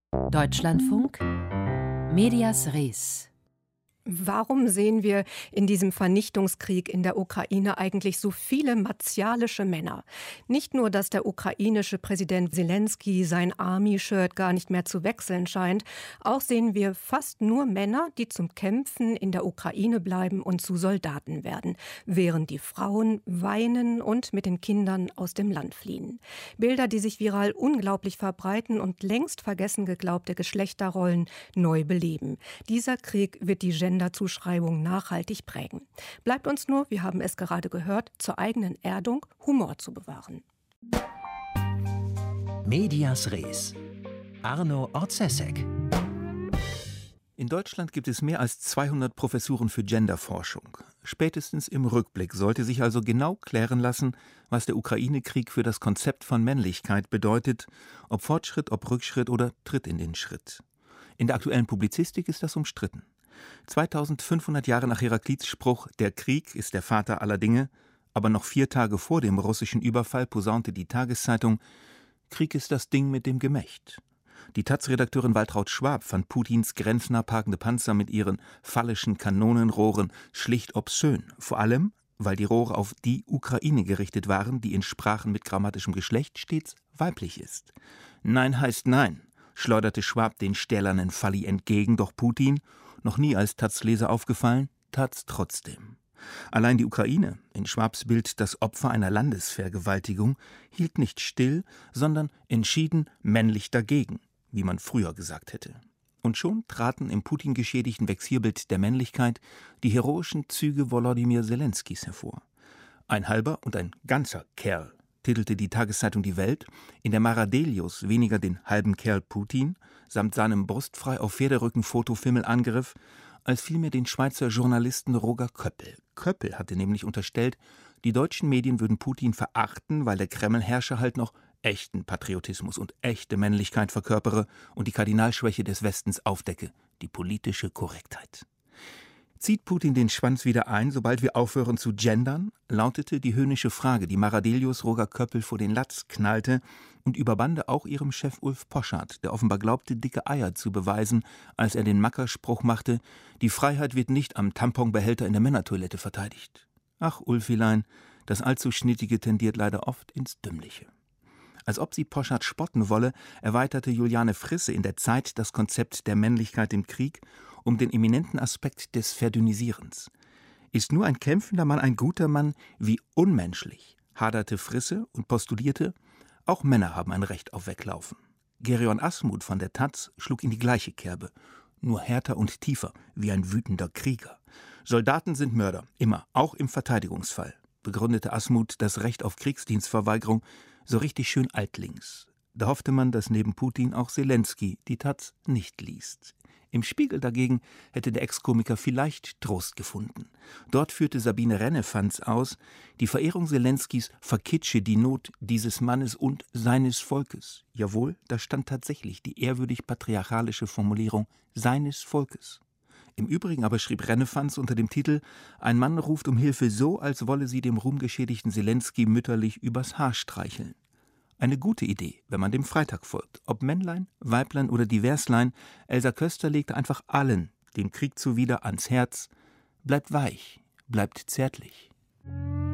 Deutschlandfunk, Medias Res. Warum sehen wir in diesem Vernichtungskrieg in der Ukraine eigentlich so viele martialische Männer? Nicht nur, dass der ukrainische Präsident Selenskyj sein Army-Shirt gar nicht mehr zu wechseln scheint, auch sehen wir fast nur Männer, die zum Kämpfen in der Ukraine bleiben und zu Soldaten werden, während die Frauen weinen und mit den Kindern aus dem Land fliehen. Bilder, die sich viral unglaublich verbreiten und längst vergessen geglaubte Geschlechterrollen neu beleben. Dieser Krieg wird die Genderzuschreibung nachhaltig prägen. Bleibt uns nur, wir haben es gerade gehört, zur eigenen Erdung Humor zu bewahren. Medias Res. Arno Orzesek. In Deutschland gibt es mehr als 200 Professuren für Genderforschung. Spätestens im Rückblick sollte sich also genau klären lassen, was der Ukraine-Krieg für das Konzept von Männlichkeit bedeutet, ob Fortschritt, ob Rückschritt oder Tritt in den Schritt. In der aktuellen Publizistik ist das umstritten. 2500 Jahre nach Heraklits Spruch »Der Krieg ist der Vater aller Dinge«, aber noch 4 Tage vor dem russischen Überfall posaunte die Tageszeitung »Krieg ist das Ding mit dem Gemächt«. Die Taz-Redakteurin Waltraud Schwab fand Putins grenznah parkende Panzer mit ihren phallischen Kanonenrohren schlicht obszön, vor allem, weil die Rohre auf die Ukraine gerichtet waren, die in Sprachen mit grammatischem Geschlecht stets weiblich ist. Nein heißt Nein, schleuderte Schwab den stählernen Falli entgegen, doch Putin, noch nie als Taz-Leser aufgefallen, tat's trotzdem. Allein die Ukraine, in Schwabs Bild das Opfer einer Landesvergewaltigung, hielt nicht still, sondern entschieden männlich dagegen, wie man früher gesagt hätte. Und schon traten im Putin-geschädigten Vexierbild der Männlichkeit die heroischen Züge Volodymyr Selenskys hervor. Ein halber und ein ganzer Kerl, titelte die Tageszeitung Die Welt, in der Maradelius weniger den halben Kerl Putin samt seinem brustfrei auf Pferderücken Fotofimmel angriff, als vielmehr den Schweizer Journalisten Roger Köppel. Köppel hatte nämlich unterstellt, die deutschen Medien würden Putin verachten, weil der Kreml-Herrscher halt noch echten Patriotismus und echte Männlichkeit verkörpere und die Kardinalschwäche des Westens aufdecke, die politische Korrektheit. Zieht Putin den Schwanz wieder ein, sobald wir aufhören zu gendern? Lautete die höhnische Frage, die Maradelius Roger Köppel vor den Latz knallte und überbande auch ihrem Chef Ulf Poschardt, der offenbar glaubte, dicke Eier zu beweisen, als er den Mackerspruch machte, die Freiheit wird nicht am Tamponbehälter in der Männertoilette verteidigt. Ach, Ulfilein, das allzu Schnittige tendiert leider oft ins Dümmliche. Als ob sie Poschardt spotten wolle, erweiterte Juliane Frisse in der Zeit das Konzept der Männlichkeit im Krieg um den eminenten Aspekt des Verdünnisierens. Ist nur ein kämpfender Mann ein guter Mann, wie unmenschlich, haderte Frisse und postulierte, auch Männer haben ein Recht auf Weglaufen. Gerion Asmuth von der Taz schlug in die gleiche Kerbe, nur härter und tiefer, wie ein wütender Krieger. Soldaten sind Mörder, immer, auch im Verteidigungsfall, begründete Asmuth das Recht auf Kriegsdienstverweigerung so richtig schön altlings. Da hoffte man, dass neben Putin auch Selenskyj die Taz nicht liest. Im Spiegel dagegen hätte der Ex-Komiker vielleicht Trost gefunden. Dort führte Sabine Rennefanz aus, die Verehrung Selenskys verkitsche die Not dieses Mannes und seines Volkes. Jawohl, da stand tatsächlich die ehrwürdig patriarchalische Formulierung seines Volkes. Im Übrigen aber schrieb Rennefanz unter dem Titel »Ein Mann ruft um Hilfe so, als wolle sie dem ruhmgeschädigten Selenskyj mütterlich übers Haar streicheln.« Eine gute Idee, wenn man dem Freitag folgt. Ob Männlein, Weiblein oder Diverslein, Elsa Köster legte einfach allen dem Krieg zuwider ans Herz. Bleibt weich, bleibt zärtlich.